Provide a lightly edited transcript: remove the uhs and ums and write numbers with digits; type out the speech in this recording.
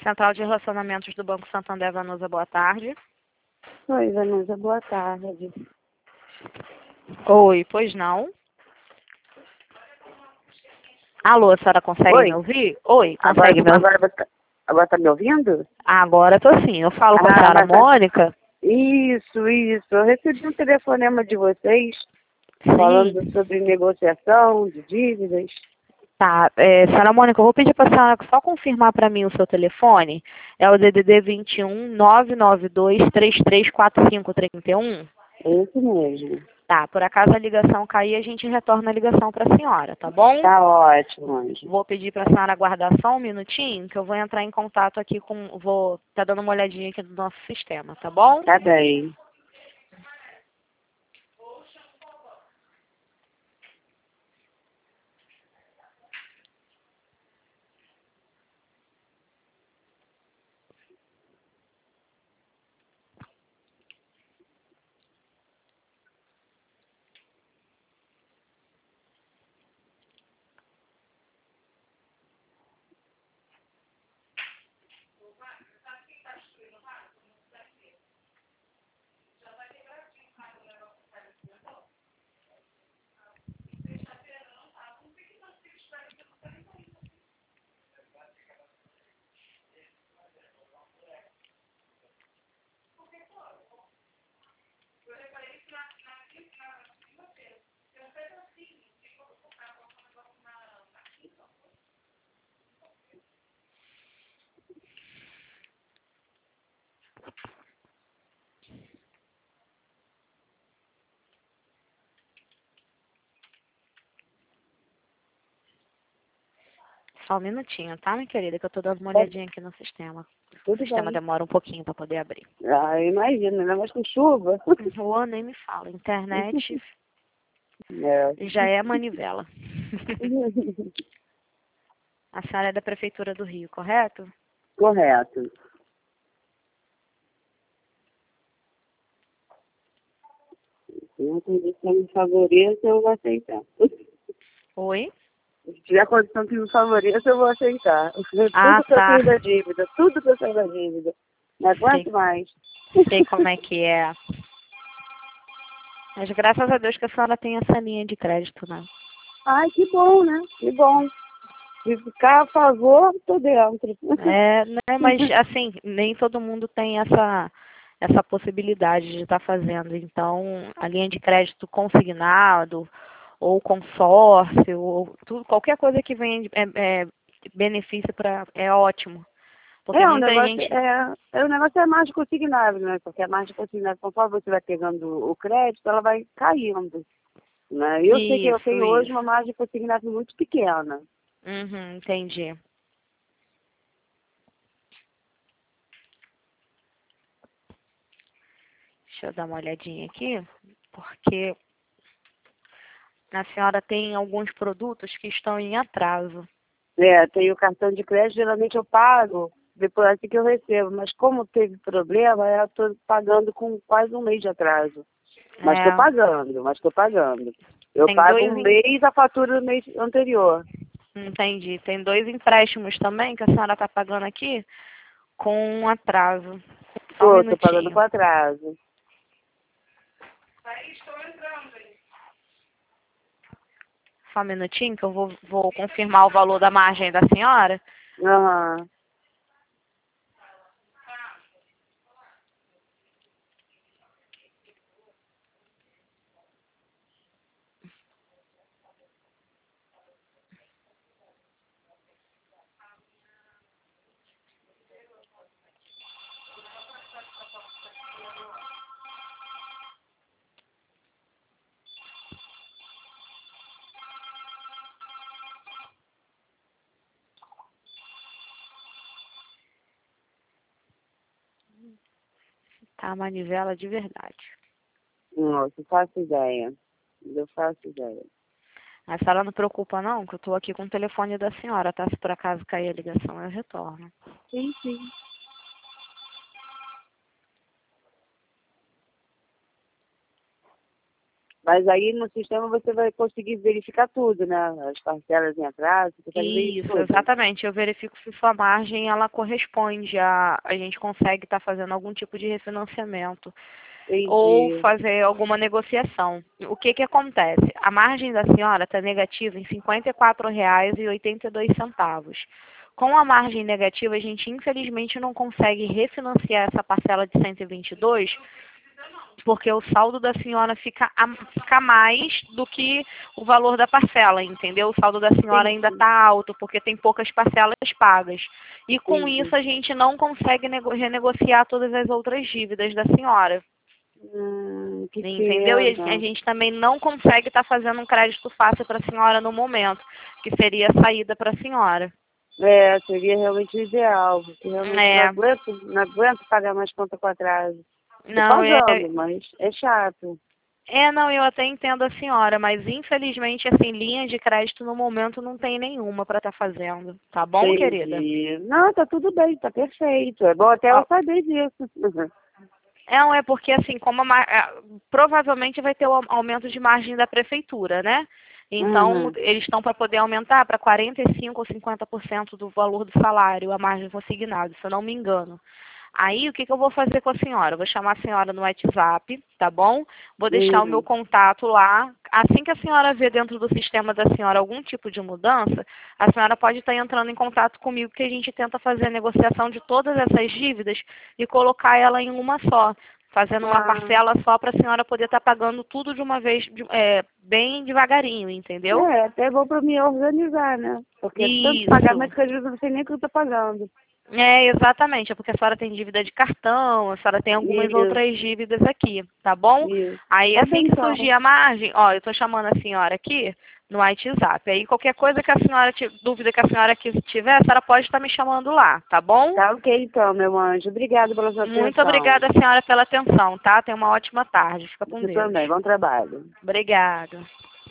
Central de Relacionamentos do Banco Santander, Vanusa, boa tarde. Oi, Vanusa, boa tarde. Oi, pois não? Alô, a senhora consegue Oi. me ouvir? Oi, Agora, consegue me ouvir? agora tá me ouvindo? Agora tô sim. Eu falo com a senhora mas tá- Mônica? Isso. Eu recebi um telefonema de vocês Sim. falando sobre negociação de dívidas. Tá. Senhora Mônica, eu vou pedir para a senhora só confirmar para mim o seu telefone. É o DDD 21 992 334531? É isso mesmo. Tá, por acaso a ligação cair, a gente retorna a ligação para a senhora, tá bom? Tá ótimo, Anjo. Vou pedir para a senhora aguardar só um minutinho, que eu vou entrar em contato aqui vou tá dando uma olhadinha aqui no nosso sistema, tá bom? Tá bem. Só um minutinho, tá, minha querida, que eu tô dando uma olhadinha aqui no sistema. O Tudo sistema bem. demora um pouquinho para poder abrir. Imagina, ainda mais com chuva. Rua nem me fala, internet É. já é manivela. A senhora é da Prefeitura do Rio, correto? Correto. Se a condição me favoreça, eu vou aceitar. Oi? Se tiver a condição que me favoreça, eu vou aceitar. Ah, Tudo pra tá. sair da dívida. Tudo pra sair da dívida. Não Sei, aguento mais. sei como é que é. Mas graças a Deus que a senhora tem essa linha de crédito, né? Ai, que bom, né? Que bom. Se ficar a favor, tô dentro. Né, mas assim, nem todo mundo tem essa possibilidade de estar fazendo. Então, a linha de crédito consignado, ou consórcio, ou tudo, qualquer coisa que venha de benefício é ótimo. Porque O muita negócio gente. o negócio é margem consignável, né? Porque a margem consignável, conforme você vai pegando o crédito, ela vai caindo. Né? Eu sei que eu Isso, tenho hoje isso. uma margem consignável muito pequena. Uhum, entendi. Deixa eu dar uma olhadinha aqui, porque a senhora tem alguns produtos que estão em atraso. Tem o cartão de crédito, geralmente eu pago depois assim que eu recebo, mas como teve problema, eu estou pagando com quase um mês de atraso. Mas estou É, pagando, Eu tem pago dois, um mês a fatura do mês anterior. entendi. Tem dois empréstimos também que a senhora está pagando aqui com um atraso. Só um Estou pagando com minutinho. atraso. Só um minutinho que eu vou confirmar o valor da margem da senhora. Aham. Tá, a manivela de verdade. Nossa, faço ideia. Eu faço ideia. A senhora não preocupa não, que eu estou aqui com o telefone da senhora, tá? Se por acaso cair a ligação, eu retorno. Sim, sim. Mas aí no sistema você vai conseguir verificar tudo, né? As parcelas em atraso, você consegue ver Isso, tudo. exatamente. Eu verifico se sua margem ela corresponde a gente consegue estar fazendo algum tipo de refinanciamento ou Entendi. fazer alguma negociação. O que que acontece? A margem da senhora está negativa em R$ 54,82. Com a margem negativa, a gente infelizmente não consegue refinanciar essa parcela de 122, porque o saldo da senhora fica mais do que o valor da parcela, entendeu? O saldo da senhora ainda Entendi. está alto, porque tem poucas parcelas pagas. E com Entendi. isso a gente não consegue renegociar todas as outras dívidas da senhora. Que Entendeu? E a pena. gente também não consegue estar fazendo um crédito fácil para a senhora no momento, que seria a saída para a senhora. É, seria realmente o ideal, porque realmente É, não aguento pagar mais conta com atraso. Tô não, pagando, mas é chato. não, eu até entendo a senhora, mas infelizmente, assim, linha de crédito no momento não tem nenhuma para estar fazendo. Tá bom, querida? Entendi. Não, tá tudo bem, tá perfeito. É bom até Ó, eu saber disso. não, é porque assim, provavelmente vai ter o aumento de margem da prefeitura, né? Então, Uhum. eles estão para poder aumentar para 45% ou 50% do valor do salário, a margem consignada, se eu não me engano. Aí, o que que eu vou fazer com a senhora? Eu vou chamar a senhora no WhatsApp, tá bom? Vou deixar o meu Uhum. contato lá. Assim que a senhora vê dentro do sistema da senhora algum tipo de mudança, a senhora pode estar entrando em contato comigo, que a gente tenta fazer a negociação de todas essas dívidas e colocar ela em uma só, fazendo uma Ah, parcela só para a senhora poder estar pagando tudo de uma vez, bem devagarinho, entendeu? é até bom pra me organizar, né? Porque é tanto Isso. pagamento que às vezes eu não sei nem o que eu tô pagando. Exatamente, é porque a senhora tem dívida de cartão, a senhora tem algumas Isso, outras dívidas aqui, tá bom? isso. Aí Tá assim bem, que então. surgir a margem, ó, eu tô chamando a senhora aqui no WhatsApp. Aí qualquer coisa que a senhora, dúvida que a senhora tiver, a senhora pode estar me chamando lá, tá bom? Tá ok, então, meu anjo. Obrigada pela sua Muito atenção. obrigada, senhora, pela atenção, tá? Tenha uma ótima tarde. Fica com Você Deus. também. Bom trabalho. Obrigada.